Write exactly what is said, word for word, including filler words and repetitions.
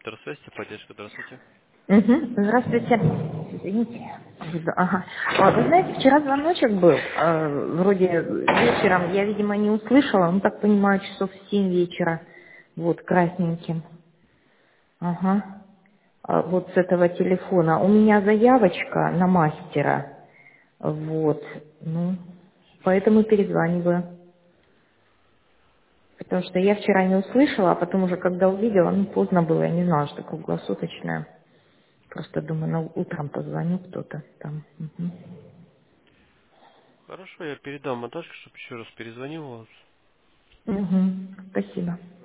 центр связи, поддержка, здравствуйте. Мгм. Здравствуйте. Извините. Буду- Ага. А, Вы знаете, вчера звоночек был, э, вроде вечером, я, видимо, не услышала, ну, так понимаю, часов в семь вечера, вот, красненьким. Ага. А, вот с этого телефона. У меня заявочка на мастера, вот, ну, поэтому перезваниваю. Потому что я вчера не услышала, а потом уже, когда увидела, ну, поздно было, я не знала, что круглосуточное. Просто думаю, ну, утром позвоню кто-то там. Мгм. Хорошо, я передам Наташке, чтобы еще раз перезвонил вас. Мгм. Спасибо.